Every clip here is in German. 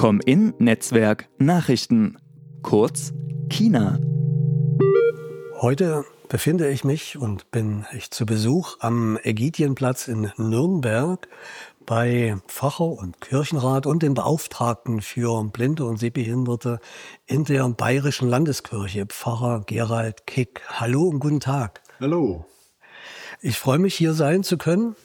Komm-In Netzwerk Nachrichten, kurz Kina. Heute befinde ich mich und bin ich zu Besuch am Ägidienplatz in Nürnberg bei Pfarrer und Kirchenrat und dem Beauftragten für Blinde und Sehbehinderte in der Bayerischen Landeskirche, Pfarrer Gerald Kick. Hallo und guten Tag. Hallo. Ich freue mich, hier sein zu können.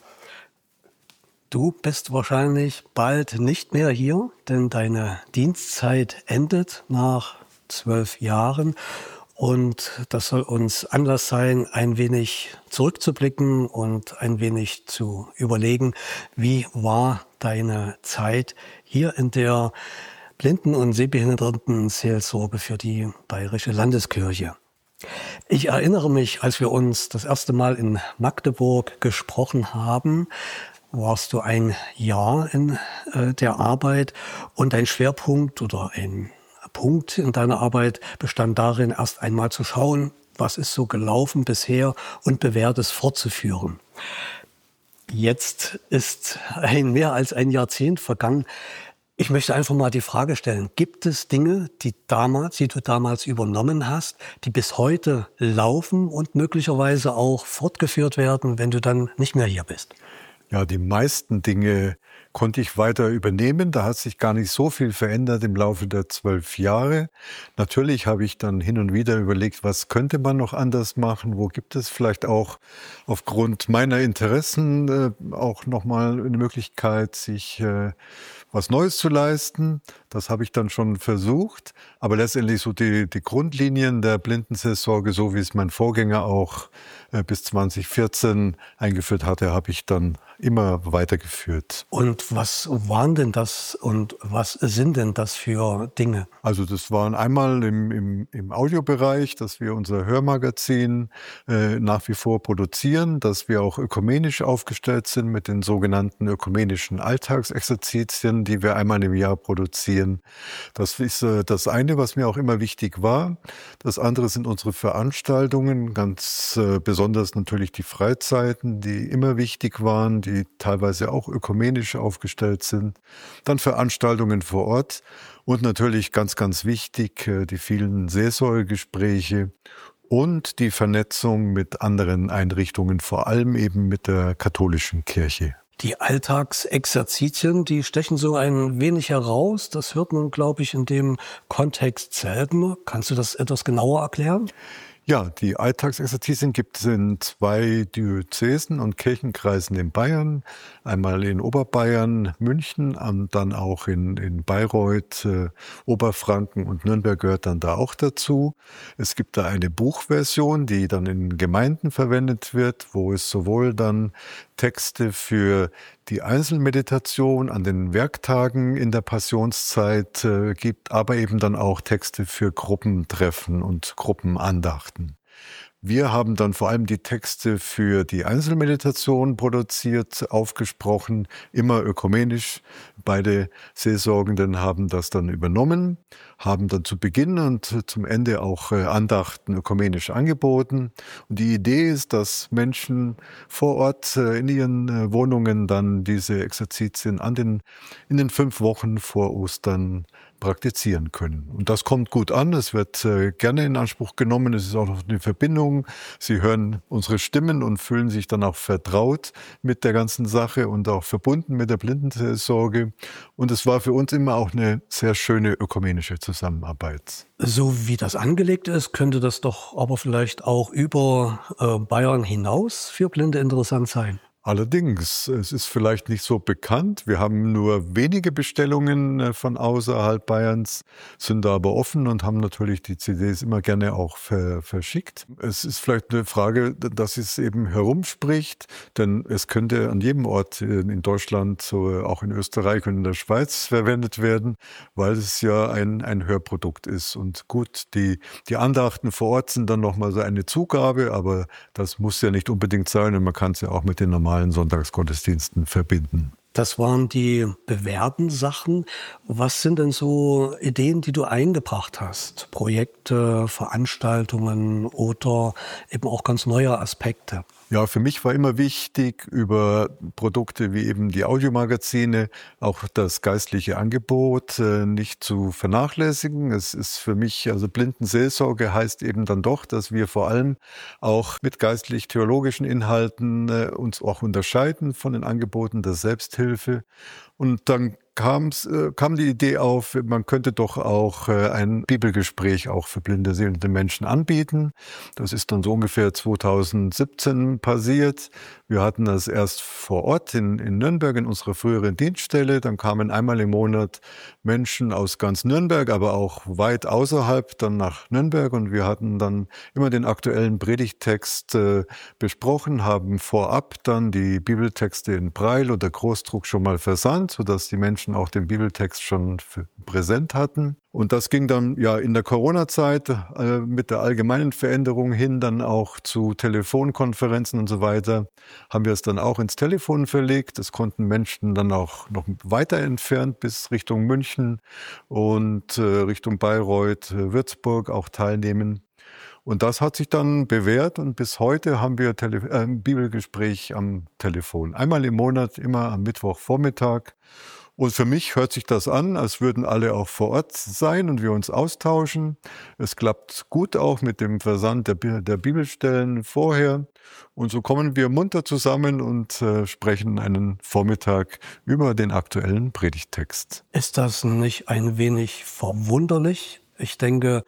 Du bist wahrscheinlich bald nicht mehr hier, denn deine Dienstzeit endet nach 12 Jahren. Und das soll uns Anlass sein, ein wenig zurückzublicken und ein wenig zu überlegen, wie war deine Zeit hier in der Blinden- und Sehbehindertenseelsorge für die Bayerische Landeskirche. Ich erinnere mich, als wir uns das erste Mal in Magdeburg gesprochen haben, warst du ein Jahr in der Arbeit und ein Schwerpunkt oder ein Punkt in deiner Arbeit bestand darin, erst einmal zu schauen, was ist so gelaufen bisher und Bewährtes fortzuführen. Jetzt ist mehr als ein Jahrzehnt vergangen. Ich möchte einfach mal die Frage stellen, gibt es Dinge, die du damals übernommen hast, die bis heute laufen und möglicherweise auch fortgeführt werden, wenn du dann nicht mehr hier bist? Ja, die meisten Dinge konnte ich weiter übernehmen. Da hat sich gar nicht so viel verändert im Laufe der 12 Jahre. Natürlich habe ich dann hin und wieder überlegt, was könnte man noch anders machen? Wo gibt es vielleicht auch aufgrund meiner Interessen auch nochmal eine Möglichkeit, sich was Neues zu leisten? Das habe ich dann schon versucht. Aber letztendlich so die Grundlinien der Blindenseelsorge, so wie es mein Vorgänger auch bis 2014 eingeführt hatte, habe ich dann immer weitergeführt. Und was waren denn das und was sind denn das für Dinge? Also das waren einmal im Audiobereich, dass wir unser Hörmagazin nach wie vor produzieren, dass wir auch ökumenisch aufgestellt sind mit den sogenannten ökumenischen Alltagsexerzitien, die wir einmal im Jahr produzieren. Das ist das eine, was mir auch immer wichtig war. Das andere sind unsere Veranstaltungen, ganz besonders natürlich die Freizeiten, die immer wichtig waren, die teilweise auch ökumenisch aufgestellt sind. Dann Veranstaltungen vor Ort und natürlich ganz, ganz wichtig, die vielen Seelsorgegespräche und die Vernetzung mit anderen Einrichtungen, vor allem eben mit der katholischen Kirche. Die Alltagsexerzitien, die stechen so ein wenig heraus. Das hört man, glaube ich, in dem Kontext selten. Kannst du das etwas genauer erklären? Ja, die Alltagsexerzitien gibt es in 2 Diözesen und Kirchenkreisen in Bayern. Einmal in Oberbayern, München und dann auch in Bayreuth, Oberfranken und Nürnberg gehört dann da auch dazu. Es gibt da eine Buchversion, die dann in Gemeinden verwendet wird, wo es sowohl dann Texte für die Einzelmeditation an den Werktagen in der Passionszeit gibt, aber eben dann auch Texte für Gruppentreffen und Gruppenandachten. Wir haben dann vor allem die Texte für die Einzelmeditation produziert, aufgesprochen, immer ökumenisch. Beide Seelsorgenden haben das dann übernommen, haben dann zu Beginn und zum Ende auch Andachten ökumenisch angeboten. Und die Idee ist, dass Menschen vor Ort in ihren Wohnungen dann diese Exerzitien in den 5 Wochen vor Ostern praktizieren können. Und das kommt gut an, es wird gerne in Anspruch genommen, es ist auch noch eine Verbindung. Sie hören unsere Stimmen und fühlen sich dann auch vertraut mit der ganzen Sache und auch verbunden mit der Blindenseelsorge. Und es war für uns immer auch eine sehr schöne ökumenische Zusammenarbeit. So wie das angelegt ist, könnte das doch aber vielleicht auch über Bayern hinaus für Blinde interessant sein. Allerdings, es ist vielleicht nicht so bekannt. Wir haben nur wenige Bestellungen von außerhalb Bayerns, sind da aber offen und haben natürlich die CDs immer gerne auch verschickt. Es ist vielleicht eine Frage, dass es eben herumspricht, denn es könnte an jedem Ort in Deutschland, so auch in Österreich und in der Schweiz verwendet werden, weil es ja ein Hörprodukt ist. Und gut, die Andachten vor Ort sind dann nochmal so eine Zugabe, aber das muss ja nicht unbedingt sein und man kann es ja auch mit den normalen Sonntagsgottesdiensten verbinden. Das waren die bewährten Sachen. Was sind denn so Ideen, die du eingebracht hast? Projekte, Veranstaltungen oder eben auch ganz neue Aspekte? Ja, für mich war immer wichtig, über Produkte wie eben die Audiomagazine auch das geistliche Angebot nicht zu vernachlässigen. Es ist für mich, also Blindenseelsorge heißt eben dann doch, dass wir vor allem auch mit geistlich-theologischen Inhalten uns auch unterscheiden von den Angeboten der Selbsthilfe. Und dann kam die Idee auf, man könnte doch auch ein Bibelgespräch auch für blinde, sehende Menschen anbieten. Das ist dann so ungefähr 2017 passiert. Wir hatten das erst vor Ort in Nürnberg in unserer früheren Dienststelle. Dann kamen einmal im Monat Menschen aus ganz Nürnberg, aber auch weit außerhalb dann nach Nürnberg. Und wir hatten dann immer den aktuellen Predigttext besprochen, haben vorab dann die Bibeltexte in Braille oder Großdruck schon mal versandt, sodass die Menschen auch den Bibeltext schon präsent hatten. Und das ging dann ja in der Corona-Zeit mit der allgemeinen Veränderung hin dann auch zu Telefonkonferenzen und so weiter, haben wir es dann auch ins Telefon verlegt. Das konnten Menschen dann auch noch weiter entfernt bis Richtung München und Richtung Bayreuth, Würzburg auch teilnehmen. Und das hat sich dann bewährt und bis heute haben wir ein Bibelgespräch am Telefon. Einmal im Monat, immer am Mittwochvormittag. Und für mich hört sich das an, als würden alle auch vor Ort sein und wir uns austauschen. Es klappt gut auch mit dem Versand der Bibelstellen vorher. Und so kommen wir munter zusammen und sprechen einen Vormittag über den aktuellen Predigttext. Ist das nicht ein wenig verwunderlich? Ich denke,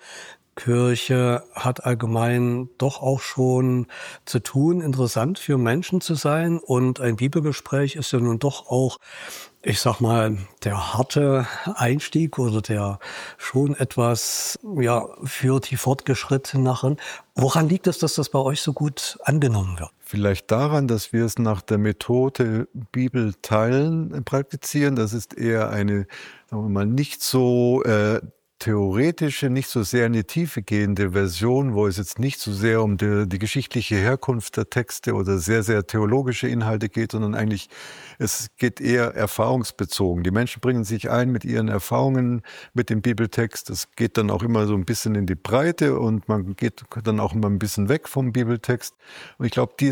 Kirche hat allgemein doch auch schon zu tun, interessant für Menschen zu sein. Und ein Bibelgespräch ist ja nun doch auch, ich sag mal, der harte Einstieg oder der schon etwas, ja, für die Fortgeschritteneren. Woran liegt es, dass das bei euch so gut angenommen wird? Vielleicht daran, dass wir es nach der Methode Bibel teilen praktizieren. Das ist eher eine, sagen wir mal, nicht so theoretische, nicht so sehr in die Tiefe gehende Version, wo es jetzt nicht so sehr um die geschichtliche Herkunft der Texte oder sehr, sehr theologische Inhalte geht, sondern eigentlich, es geht eher erfahrungsbezogen. Die Menschen bringen sich ein mit ihren Erfahrungen mit dem Bibeltext. Es geht dann auch immer so ein bisschen in die Breite und man geht dann auch immer ein bisschen weg vom Bibeltext. Und ich glaube,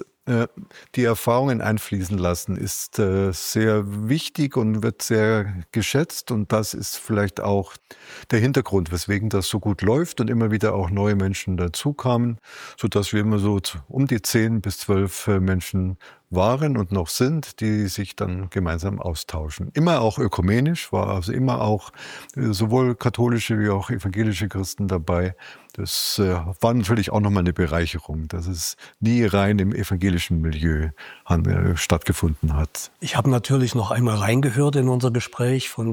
die Erfahrungen einfließen lassen, ist sehr wichtig und wird sehr geschätzt. Und das ist vielleicht auch der Hintergrund, weswegen das so gut läuft und immer wieder auch neue Menschen dazukamen, sodass wir immer so um die 10 bis 12 Menschen waren und noch sind, die sich dann gemeinsam austauschen. Immer auch ökumenisch, war also immer auch sowohl katholische wie auch evangelische Christen dabei. Das war natürlich auch nochmal eine Bereicherung, dass es nie rein im evangelischen Milieu stattgefunden hat. Ich habe natürlich noch einmal reingehört in unser Gespräch von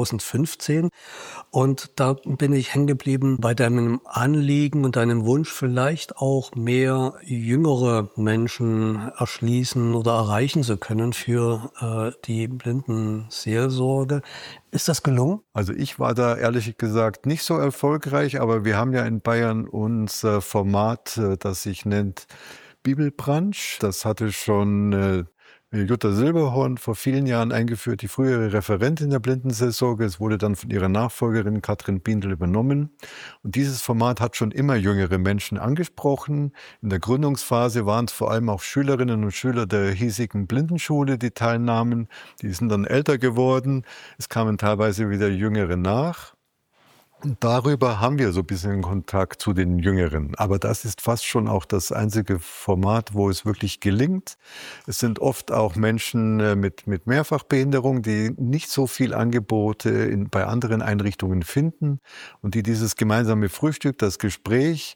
2015 und da bin ich hängen geblieben bei deinem Anliegen und deinem Wunsch, vielleicht auch mehr jüngere Menschen erschließen oder erreichen zu können für die Blindenseelsorge. Ist das gelungen? Also ich war da ehrlich gesagt nicht so erfolgreich, aber wir haben ja in Bayern unser Format, das sich nennt Bibelbrunch. Das hatte schon Jutta Silberhorn vor vielen Jahren eingeführt, die frühere Referentin der Blindenseelsorge. Es wurde dann von ihrer Nachfolgerin Katrin Bindel übernommen. Und dieses Format hat schon immer jüngere Menschen angesprochen. In der Gründungsphase waren es vor allem auch Schülerinnen und Schüler der hiesigen Blindenschule, die teilnahmen. Die sind dann älter geworden. Es kamen teilweise wieder Jüngere nach. Und darüber haben wir so ein bisschen Kontakt zu den Jüngeren. Aber das ist fast schon auch das einzige Format, wo es wirklich gelingt. Es sind oft auch Menschen mit Mehrfachbehinderung, die nicht so viel Angebote bei anderen Einrichtungen finden und die dieses gemeinsame Frühstück, das Gespräch,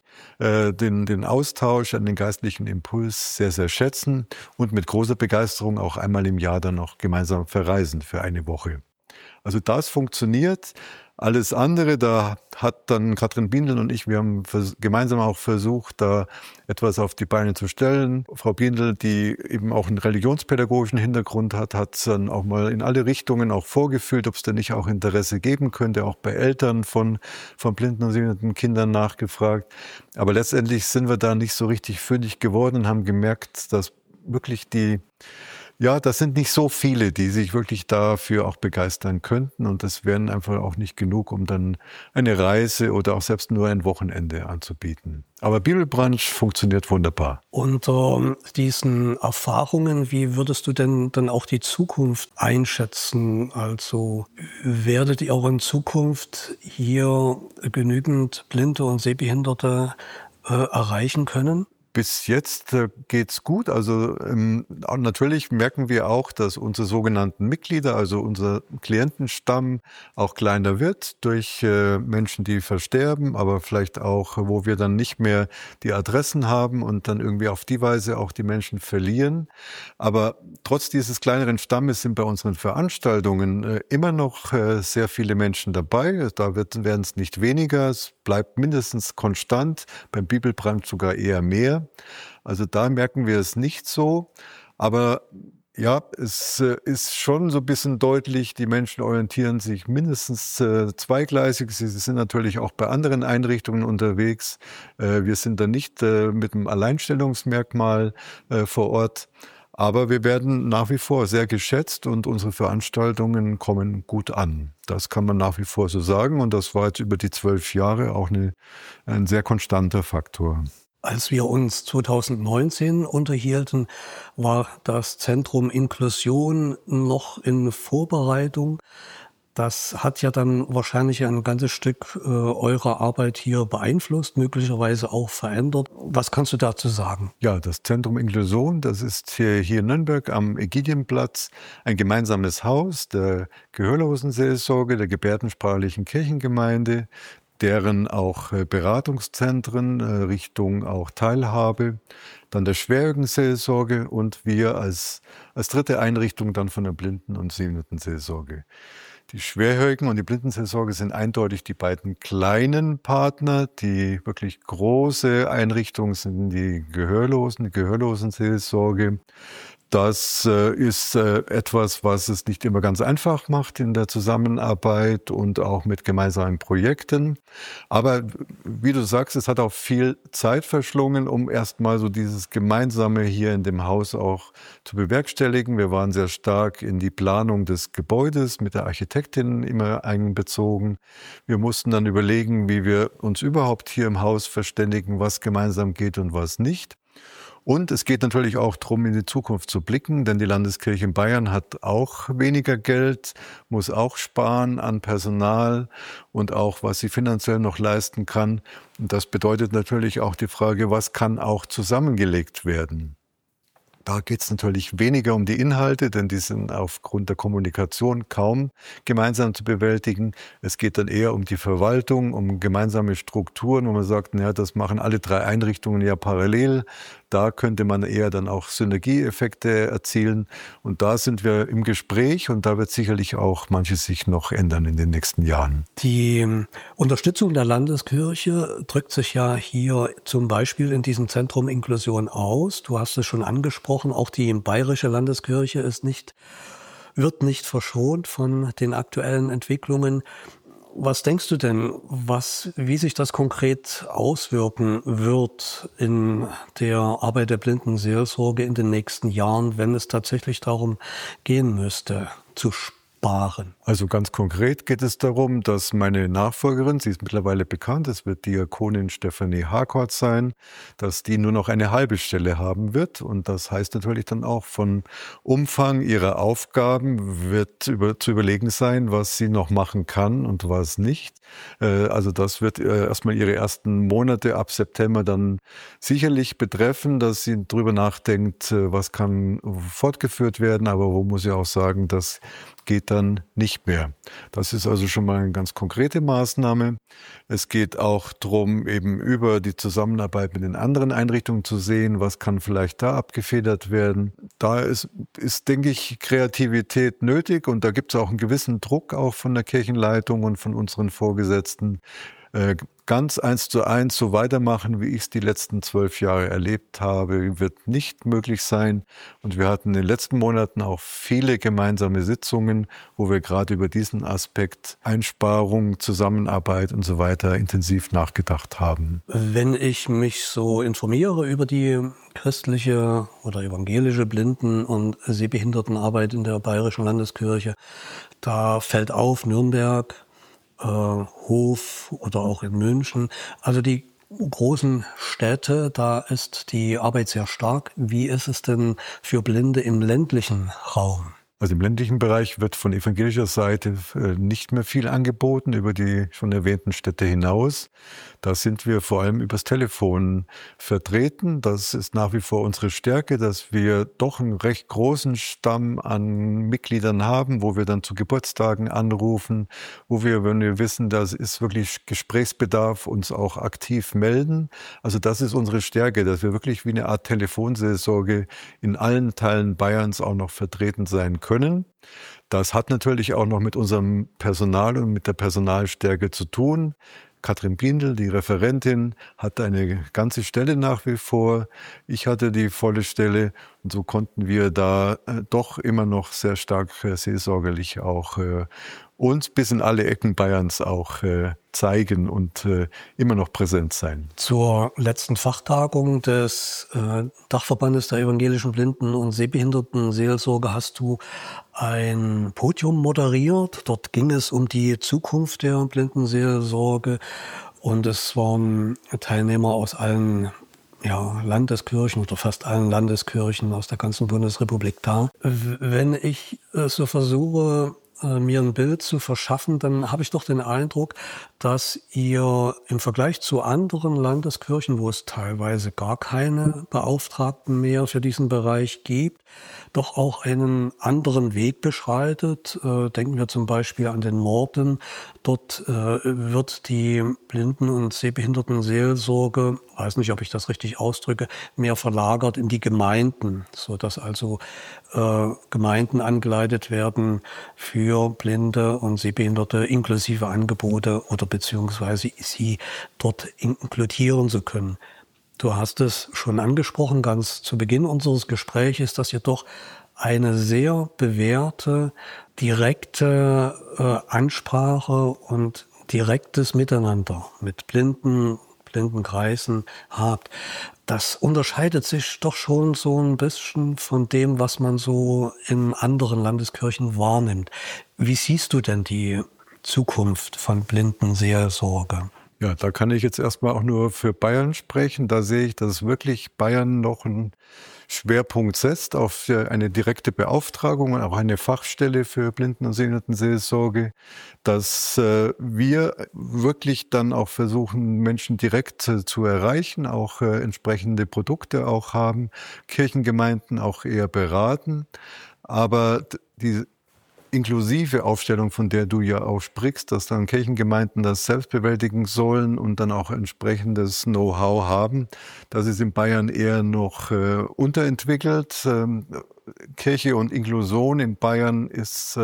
den Austausch an den geistlichen Impuls sehr, sehr schätzen und mit großer Begeisterung auch einmal im Jahr dann noch gemeinsam verreisen für eine Woche. Also das funktioniert. Alles andere, da hat dann Katrin Bindel und ich, wir haben gemeinsam auch versucht, da etwas auf die Beine zu stellen. Frau Bindel, die eben auch einen religionspädagogischen Hintergrund hat, hat dann auch mal in alle Richtungen auch vorgefühlt, ob es denn nicht auch Interesse geben könnte, auch bei Eltern von blinden und sehenden Kindern nachgefragt. Aber letztendlich sind wir da nicht so richtig fündig geworden und haben gemerkt, dass wirklich die Ja, das sind nicht so viele, die sich wirklich dafür auch begeistern könnten. Und das wären einfach auch nicht genug, um dann eine Reise oder auch selbst nur ein Wochenende anzubieten. Aber Bibelbrunch funktioniert wunderbar. Unter diesen Erfahrungen, wie würdest du denn dann auch die Zukunft einschätzen? Also werdet ihr auch in Zukunft hier genügend Blinde und Sehbehinderte erreichen können? Bis jetzt geht's gut. Also natürlich merken wir auch, dass unsere sogenannten Mitglieder, also unser Klientenstamm, auch kleiner wird durch Menschen, die versterben, aber vielleicht auch, wo wir dann nicht mehr die Adressen haben und dann irgendwie auf die Weise auch die Menschen verlieren. Aber trotz dieses kleineren Stammes sind bei unseren Veranstaltungen immer noch sehr viele Menschen dabei. Da werden es nicht weniger, es bleibt mindestens konstant, beim Bibelbrunch sogar eher mehr. Also da merken wir es nicht so, aber ja, es ist schon so ein bisschen deutlich, die Menschen orientieren sich mindestens zweigleisig. Sie sind natürlich auch bei anderen Einrichtungen unterwegs. Wir sind da nicht mit einem Alleinstellungsmerkmal vor Ort. Aber wir werden nach wie vor sehr geschätzt und unsere Veranstaltungen kommen gut an. Das kann man nach wie vor so sagen und das war jetzt über die 12 Jahre auch ein sehr konstanter Faktor. Als wir uns 2019 unterhielten, war das Zentrum Inklusion noch in Vorbereitung. Das hat ja dann wahrscheinlich ein ganzes Stück eurer Arbeit hier beeinflusst, möglicherweise auch verändert. Was kannst du dazu sagen? Ja, das Zentrum Inklusion, das ist hier in Nürnberg am Ägidienplatz ein gemeinsames Haus der Gehörlosenseelsorge, der gebärdensprachlichen Kirchengemeinde, deren auch Beratungszentren Richtung auch Teilhabe, dann der Schwerhörigenseelsorge und wir als dritte Einrichtung dann von der Blinden- und Sehbehindertenseelsorge. Die Schwerhörigen und die Blindenseelsorge sind eindeutig die beiden kleinen Partner. Die wirklich große Einrichtung sind die Gehörlosenseelsorge. Das ist etwas, was es nicht immer ganz einfach macht in der Zusammenarbeit und auch mit gemeinsamen Projekten. Aber wie du sagst, es hat auch viel Zeit verschlungen, um erstmal so dieses Gemeinsame hier in dem Haus auch zu bewerkstelligen. Wir waren sehr stark in die Planung des Gebäudes mit der Architektin immer einbezogen. Wir mussten dann überlegen, wie wir uns überhaupt hier im Haus verständigen, was gemeinsam geht und was nicht. Und es geht natürlich auch darum, in die Zukunft zu blicken, denn die Landeskirche in Bayern hat auch weniger Geld, muss auch sparen an Personal und auch, was sie finanziell noch leisten kann. Und das bedeutet natürlich auch die Frage, was kann auch zusammengelegt werden? Da geht es natürlich weniger um die Inhalte, denn die sind aufgrund der Kommunikation kaum gemeinsam zu bewältigen. Es geht dann eher um die Verwaltung, um gemeinsame Strukturen, wo man sagt, naja, das machen alle drei Einrichtungen ja parallel. Da könnte man eher dann auch Synergieeffekte erzielen. Und da sind wir im Gespräch und da wird sicherlich auch manches sich noch ändern in den nächsten Jahren. Die Unterstützung der Landeskirche drückt sich ja hier zum Beispiel in diesem Zentrum Inklusion aus. Du hast es schon angesprochen, auch die bayerische Landeskirche wird nicht verschont von den aktuellen Entwicklungen. Was denkst du denn, wie sich das konkret auswirken wird in der Arbeit der Blindenseelsorge in den nächsten Jahren, wenn es tatsächlich darum gehen müsste, zu sparen? Also ganz konkret geht es darum, dass meine Nachfolgerin, sie ist mittlerweile bekannt, es wird Diakonin Stefanie Harkort sein, dass die nur noch eine halbe Stelle haben wird. Und das heißt natürlich dann auch, von Umfang ihrer Aufgaben wird zu überlegen sein, was sie noch machen kann und was nicht. Also das wird erstmal ihre ersten Monate ab September dann sicherlich betreffen, dass sie drüber nachdenkt, was kann fortgeführt werden, aber wo muss sie auch sagen, das geht dann nicht mehr. Das ist also schon mal eine ganz konkrete Maßnahme. Es geht auch darum, eben über die Zusammenarbeit mit den anderen Einrichtungen zu sehen, was kann vielleicht da abgefedert werden. Da ist, denke ich, Kreativität nötig und da gibt es auch einen gewissen Druck auch von der Kirchenleitung und von unseren Vorgesetzten, Ganz 1:1 so weitermachen, wie ich es die letzten 12 Jahre erlebt habe, wird nicht möglich sein. Und wir hatten in den letzten Monaten auch viele gemeinsame Sitzungen, wo wir gerade über diesen Aspekt Einsparung, Zusammenarbeit und so weiter intensiv nachgedacht haben. Wenn ich mich so informiere über die christliche oder evangelische Blinden- und Sehbehindertenarbeit in der Bayerischen Landeskirche, da fällt auf Nürnberg, Hof oder auch in München. Also die großen Städte, da ist die Arbeit sehr stark. Wie ist es denn für Blinde im ländlichen Raum? Also im ländlichen Bereich wird von evangelischer Seite nicht mehr viel angeboten über die schon erwähnten Städte hinaus. Da sind wir vor allem übers Telefon vertreten. Das ist nach wie vor unsere Stärke, dass wir doch einen recht großen Stamm an Mitgliedern haben, wo wir dann zu Geburtstagen anrufen, wo wir, wenn wir wissen, das ist wirklich Gesprächsbedarf, uns auch aktiv melden. Also das ist unsere Stärke, dass wir wirklich wie eine Art Telefonseelsorge in allen Teilen Bayerns auch noch vertreten sein können. Das hat natürlich auch noch mit unserem Personal und mit der Personalstärke zu tun. Katrin Bindel, die Referentin, hat eine ganze Stelle nach wie vor. Ich hatte die volle Stelle und so konnten wir da doch immer noch sehr stark seelsorgerlich auch uns bis in alle Ecken Bayerns auch zeigen und immer noch präsent sein. Zur letzten Fachtagung des Dachverbandes der evangelischen Blinden- und Sehbehindertenseelsorge hast du ein Podium moderiert. Dort ging es um die Zukunft der Blindenseelsorge und es waren Teilnehmer aus allen Landeskirchen oder fast allen Landeskirchen aus der ganzen Bundesrepublik da. Wenn ich so versuche, mir ein Bild zu verschaffen, dann habe ich doch den Eindruck, dass ihr im Vergleich zu anderen Landeskirchen, wo es teilweise gar keine Beauftragten mehr für diesen Bereich gibt, doch auch einen anderen Weg beschreitet. Denken wir zum Beispiel an den Norden. Dort wird die Blinden- und Sehbehindertenseelsorge, weiß nicht, ob ich das richtig ausdrücke, mehr verlagert in die Gemeinden, sodass also Gemeinden angeleitet werden für Blinde und Sehbehinderte inklusive Angebote oder beziehungsweise sie dort inkludieren zu können. Du hast es schon angesprochen, ganz zu Beginn unseres Gesprächs, dass ihr doch eine sehr bewährte, direkte Ansprache und direktes Miteinander mit Blindenkreisen habt. Das unterscheidet sich doch schon so ein bisschen von dem, was man so in anderen Landeskirchen wahrnimmt. Wie siehst du denn die Zukunft von Blindenseelsorge? Ja, da kann ich jetzt erstmal auch nur für Bayern sprechen. Da sehe ich, dass wirklich Bayern noch einen Schwerpunkt setzt auf eine direkte Beauftragung und auch eine Fachstelle für Blinden- und Sehbehindertenseelsorge, dass wir wirklich dann auch versuchen, Menschen direkt zu erreichen, auch entsprechende Produkte auch haben, Kirchengemeinden auch eher beraten. Aber die inklusive Aufstellung, von der du ja auch sprichst, dass dann Kirchengemeinden das selbst bewältigen sollen und dann auch entsprechendes Know-how haben. Das ist in Bayern eher noch unterentwickelt. Kirche und Inklusion in Bayern ist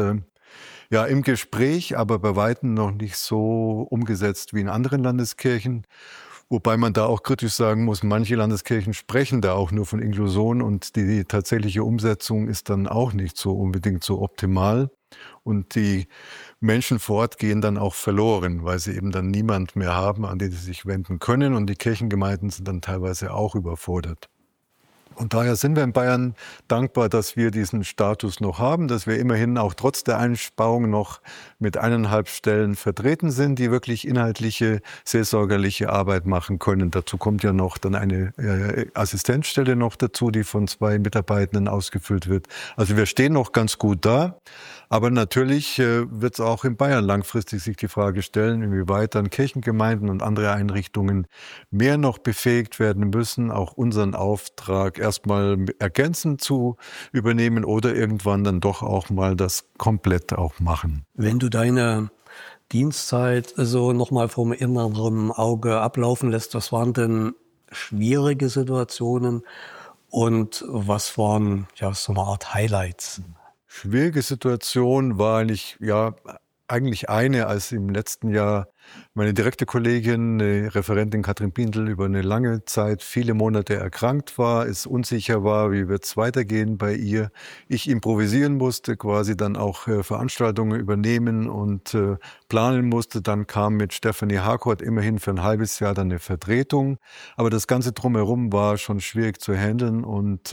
im Gespräch, aber bei weitem noch nicht so umgesetzt wie in anderen Landeskirchen. Wobei man da auch kritisch sagen muss, manche Landeskirchen sprechen da auch nur von Inklusion und die tatsächliche Umsetzung ist dann auch nicht so unbedingt so optimal. Und die Menschen vor Ort gehen dann auch verloren, weil sie eben dann niemand mehr haben, an den sie sich wenden können. Und die Kirchengemeinden sind dann teilweise auch überfordert. Und daher sind wir in Bayern dankbar, dass wir diesen Status noch haben, dass wir immerhin auch trotz der Einsparung noch mit 1,5 Stellen vertreten sind, die wirklich inhaltliche, seelsorgerliche Arbeit machen können. Dazu kommt ja noch dann eine Assistenzstelle noch dazu, die von 2 Mitarbeitenden ausgefüllt wird. Also wir stehen noch ganz gut da. Aber natürlich wird es auch in Bayern langfristig sich die Frage stellen, inwieweit dann Kirchengemeinden und andere Einrichtungen mehr noch befähigt werden müssen, auch unseren Auftrag erstmal ergänzend zu übernehmen oder irgendwann dann doch auch mal das komplett auch machen. Wenn du deine Dienstzeit so nochmal vom inneren Auge ablaufen lässt, was waren denn schwierige Situationen und was waren so eine Art Highlights? Schwierige Situation war eigentlich eigentlich eine, als im letzten Jahr meine direkte Kollegin, eine Referentin Katrin Bindel, über eine lange Zeit, viele Monate erkrankt war, es unsicher war, wie wird es weitergehen bei ihr. Ich improvisieren musste, quasi dann auch Veranstaltungen übernehmen und planen musste. Dann kam mit Stefanie Harcourt immerhin für ein halbes Jahr dann eine Vertretung. Aber das Ganze drumherum war schon schwierig zu handeln und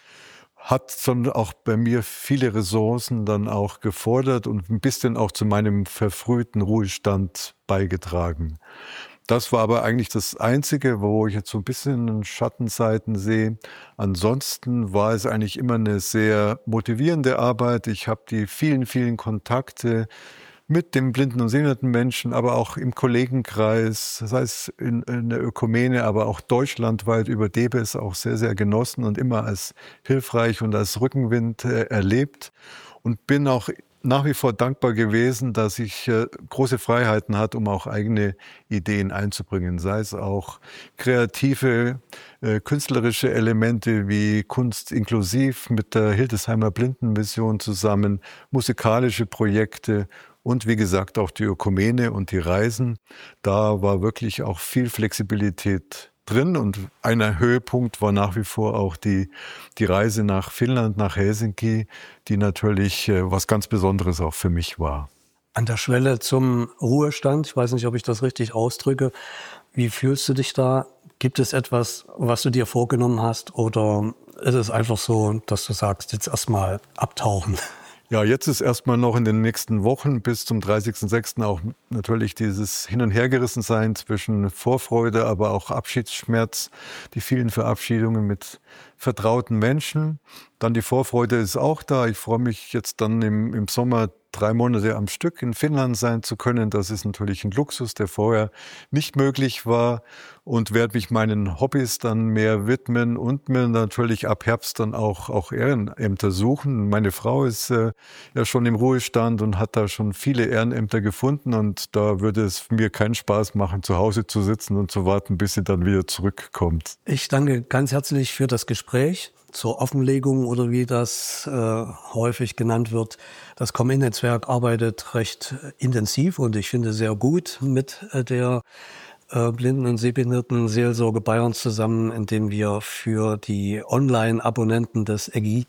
hat schon auch bei mir viele Ressourcen dann auch gefordert und ein bisschen auch zu meinem verfrühten Ruhestand beigetragen. Das war aber eigentlich das Einzige, wo ich jetzt so ein bisschen Schattenseiten sehe. Ansonsten war es eigentlich immer eine sehr motivierende Arbeit. Ich habe die vielen, vielen Kontakte mit dem blinden und sehenden Menschen, aber auch im Kollegenkreis, sei es in der Ökumene, aber auch deutschlandweit über DEBES auch sehr, sehr genossen und immer als hilfreich und als Rückenwind erlebt und bin auch nach wie vor dankbar gewesen, dass ich große Freiheiten hatte, um auch eigene Ideen einzubringen, sei es auch kreative, künstlerische Elemente wie Kunst inklusiv mit der Hildesheimer Blindenmission zusammen, musikalische Projekte und wie gesagt auch die Ökumene und die Reisen. Da war wirklich auch viel Flexibilität drin und ein Höhepunkt war nach wie vor auch die Reise nach Finnland, nach Helsinki, die natürlich was ganz Besonderes auch für mich war. An der Schwelle zum Ruhestand, ich weiß nicht, ob ich das richtig ausdrücke, wie fühlst du dich da? Gibt es etwas, was du dir vorgenommen hast oder ist es einfach so, dass du sagst, jetzt erstmal abtauchen? Ja, jetzt ist erstmal noch in den nächsten Wochen bis zum 30.06. auch natürlich dieses Hin- und Hergerissensein zwischen Vorfreude, aber auch Abschiedsschmerz, die vielen Verabschiedungen mit vertrauten Menschen. Dann die Vorfreude ist auch da. Ich freue mich jetzt dann im Sommer 3 Monate am Stück in Finnland sein zu können. Das ist natürlich ein Luxus, der vorher nicht möglich war und werde mich meinen Hobbys dann mehr widmen und mir natürlich ab Herbst dann auch Ehrenämter suchen. Meine Frau ist ja schon im Ruhestand und hat da schon viele Ehrenämter gefunden und da würde es mir keinen Spaß machen, zu Hause zu sitzen und zu warten, bis sie dann wieder zurückkommt. Ich danke ganz herzlich für das Gespräch zur Offenlegung oder wie das häufig genannt wird. Das Com-In-Netzwerk arbeitet recht intensiv und ich finde sehr gut mit der Blinden- und Sehbehinderten-Seelsorge Bayerns zusammen, indem wir für die Online-Abonnenten des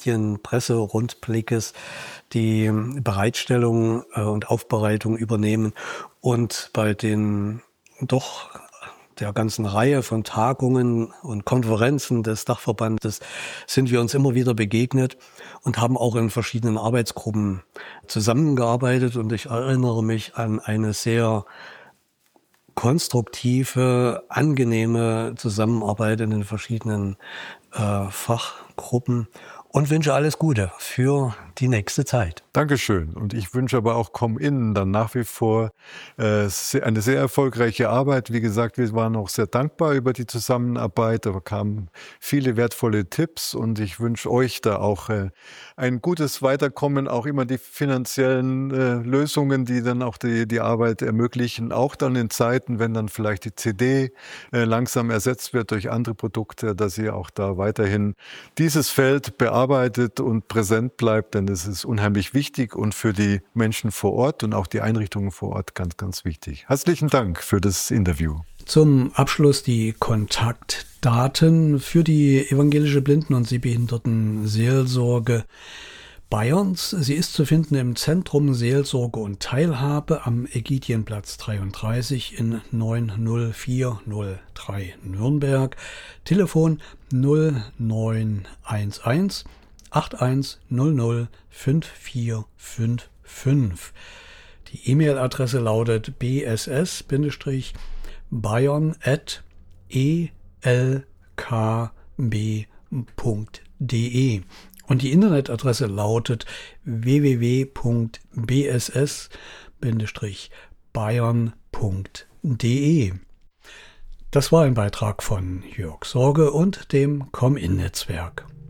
Ägidien-Presse-Rundblickes die Bereitstellung und Aufbereitung übernehmen und bei den doch der ganzen Reihe von Tagungen und Konferenzen des Dachverbandes sind wir uns immer wieder begegnet und haben auch in verschiedenen Arbeitsgruppen zusammengearbeitet. Und ich erinnere mich an eine sehr konstruktive, angenehme Zusammenarbeit in den verschiedenen Fachgruppen und wünsche alles Gute für die nächste Zeit. Dankeschön. Und ich wünsche aber auch Com-In dann nach wie vor eine sehr erfolgreiche Arbeit. Wie gesagt, wir waren auch sehr dankbar über die Zusammenarbeit. Da kamen viele wertvolle Tipps und ich wünsche euch da auch ein gutes Weiterkommen, auch immer die finanziellen Lösungen, die dann auch die Arbeit ermöglichen. Auch dann in Zeiten, wenn dann vielleicht die CD langsam ersetzt wird durch andere Produkte, dass ihr auch da weiterhin dieses Feld bearbeitet und präsent bleibt, denn es ist unheimlich wichtig und für die Menschen vor Ort und auch die Einrichtungen vor Ort ganz, ganz wichtig. Herzlichen Dank für das Interview. Zum Abschluss die Kontaktdaten für die evangelische Blinden- und Sehbehinderten-Seelsorge Bayerns. Sie ist zu finden im Zentrum Seelsorge und Teilhabe am Ägidienplatz 33 in 90403 Nürnberg. Telefon 0911 8100 5455. Die E-Mail-Adresse lautet bss-bayern@elkb.de und die Internetadresse lautet www.bss-bayern.de. Das war ein Beitrag von Jörg Sorge und dem Com-In-Netzwerk.